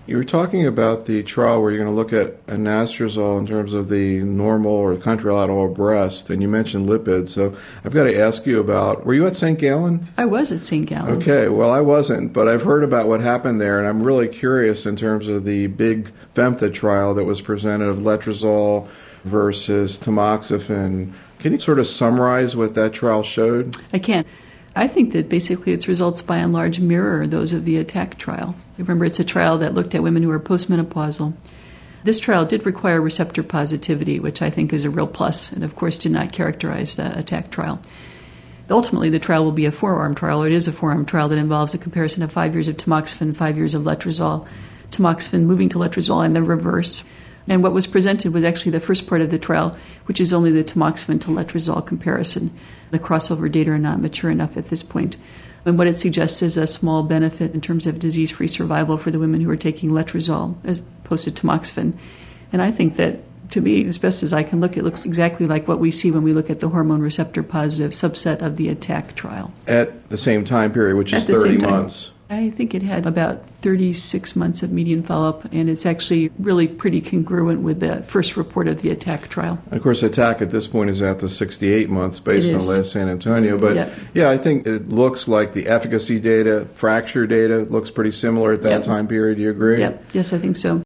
You were talking about the trial where you're going to look at anastrozole in terms of the normal or contralateral breast, and you mentioned lipids. So I've got to ask you about, were you at St. Gallen? I was at St. Gallen. Okay, well, I wasn't, but I've heard about what happened there, and I'm really curious in terms of the big FEMTA trial that was presented of letrozole versus tamoxifen. Can you sort of summarize what that trial showed? I can. I think that basically its results by and large mirror those of the ATTACK trial. Remember, it's a trial that looked at women who were postmenopausal. This trial did require receptor positivity, which I think is a real plus, and of course did not characterize the ATTACK trial. Ultimately, the trial will be a four-arm trial, or it is a four-arm trial that involves a comparison of 5 years of tamoxifen, 5 years of letrozole, tamoxifen moving to letrozole, and the reverse. And what was presented was actually the first part of the trial, which is only the tamoxifen to letrozole comparison. The crossover data are not mature enough at this point. And what it suggests is a small benefit in terms of disease-free survival for the women who are taking letrozole as opposed to tamoxifen. And I think that, to me, as best as I can look, it looks exactly like what we see when we look at the hormone receptor-positive subset of the ATTACK trial. At the same time period, which is 30 months. I think it had about 36 months of median follow-up, and it's actually really pretty congruent with the first report of the ATTACK trial. And of course, ATTACK at this point is at the 68 months based on last San Antonio. But yeah, I think it looks like the efficacy data, fracture data, looks pretty similar at that time period. Do you agree? Yes, I think so.